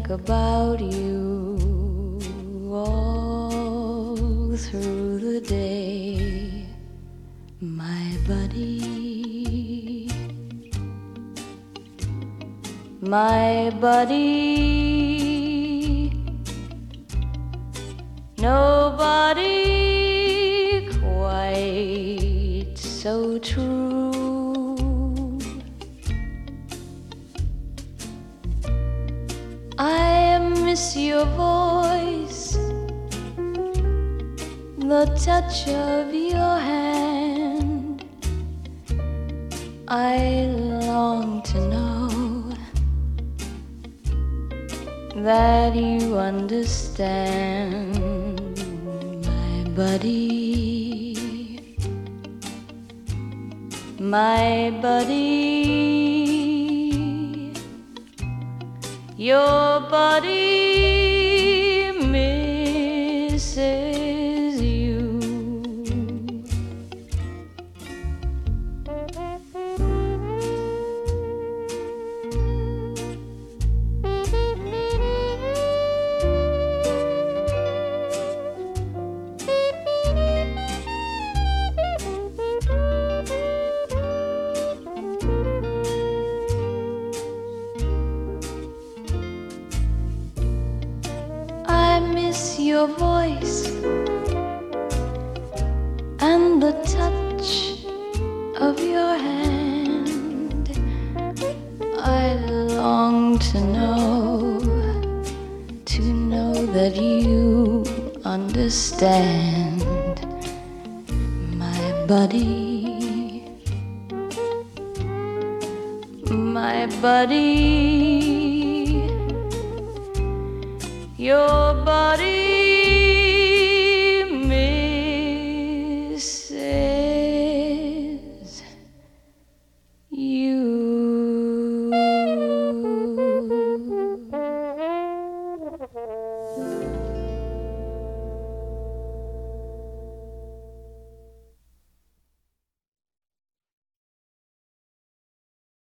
think about you all through the day, my buddy, my buddy. Nobody quite so true. I miss your voice, the touch of your hand. I long to know that you understand, my buddy, my buddy. Your body misses you. I miss your voice and the touch of your hand. I long to know that you understand, my buddy, my buddy. Your body